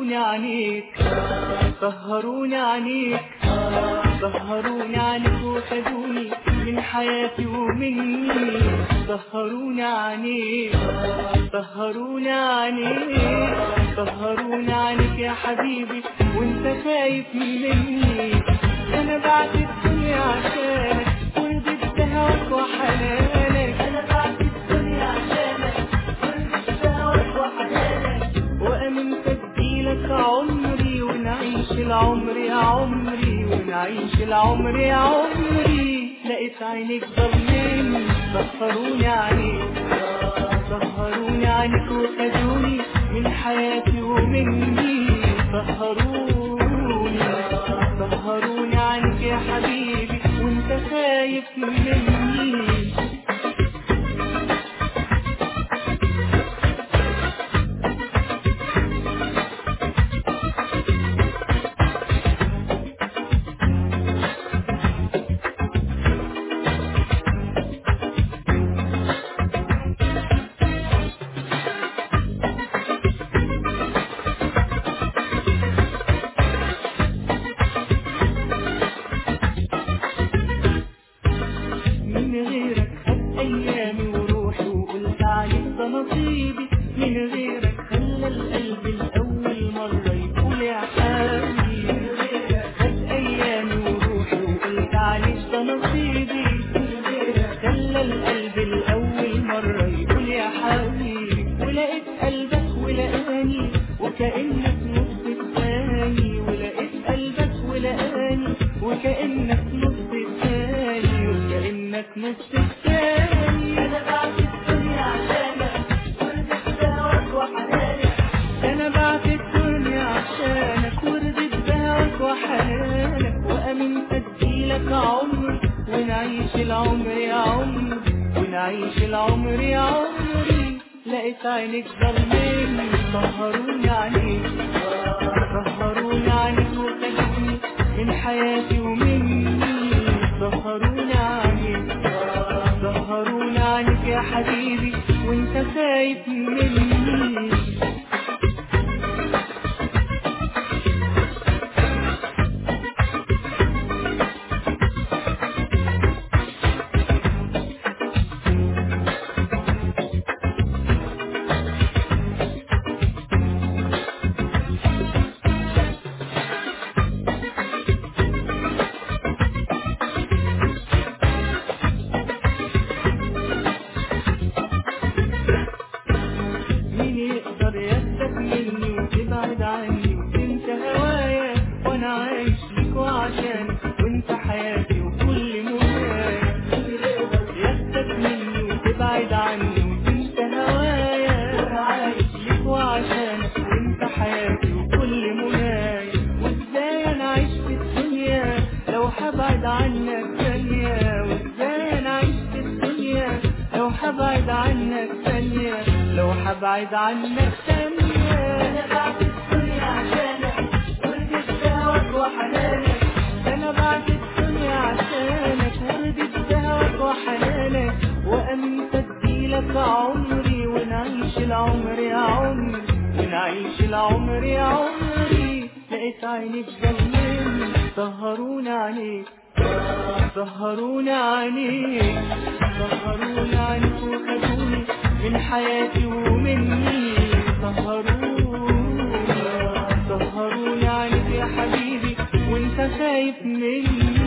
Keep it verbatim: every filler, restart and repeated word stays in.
سهروني عنيك سهروني عنيك سهروني عنيك وخدوني من حياتي ومني. سهروني عنيك سهروني عنيك سهروني عنيك يا حبيبي وانت خايف مني. انا بعت الدنيا عشانك ورضيت بهواك وحنانك. انا بعت الدنيا عشانك ورضيت بهواك وحنانك وامنت اديلك عمري ونعيش العمر يا عمري ونعيش العمر يا عمري. لقيت عينيك ضلمين سهروني عنيك سهروني عنيك وخدوني من حياتي ومني. سهروني سهروني عنيك يا حبيبي وانت خايف مني. من غيرك خد ايامي وروحي وقلت عليك ده نصيبي. من غيرك خلى القلب الاول مره يقول يا حبيبي. من غيرك خد ايامي وروحي وقلت عليك ده نصيبي. من غيرك خلى القلب الاول مره يقول يا حبيبي. ولقيت قلبك ولقاني وكانك نص الثاني. ولقيت قلبك ولقاني وكانك نص الثاني وكانك نص الثاني. انا بعت الدنيا عشانك ورضيت بهواك وحنانك. انا بعت الدنيا عشانك ورضيت بهواك وحنانك وامنت اديلك عمري ونعيش العمر يا عمري ونعيش العمر يا عمري. لقيت عينيك ضلمين سهروني عنيك سهروني عنيك وخدوني من حياتي ومني. سهروني عنيك سهروني عنيك يا حبيبي وانت خايف مني. مين يقدر ياخدك مني وتبعد عني وانت هوايا وانا عايش ليك وعشانك وانت حياتي وكل منايا. مين يقدر ياخدك مني وتبعد عني وانت هوايا وانا عايش ليك وعشانك وانت حياتي وكل منايا. وازاي انا عايش في الدنيا لو هبعد عنك ثانية. وازاي انا عايش في الدنيا لو هبعد عنك ثانية لو هبعد عنك ثانية. أنا بعت الدنيا عشانك ورضيت بهواك وحنانك. أنا بعت الدنيا عشانك ورضيت بهواك وحنانك وأمنت أديلك عمري ونعيش العمر يا عمري ونعيش العمر يا عمري. لقيت عينيك ضلمين سهروني عنيك سهروني عنيك سهروني عنيك وخدوني من حياتي ومني. سهروني سهروني عنيك يا حبيبي وانت خايف مني.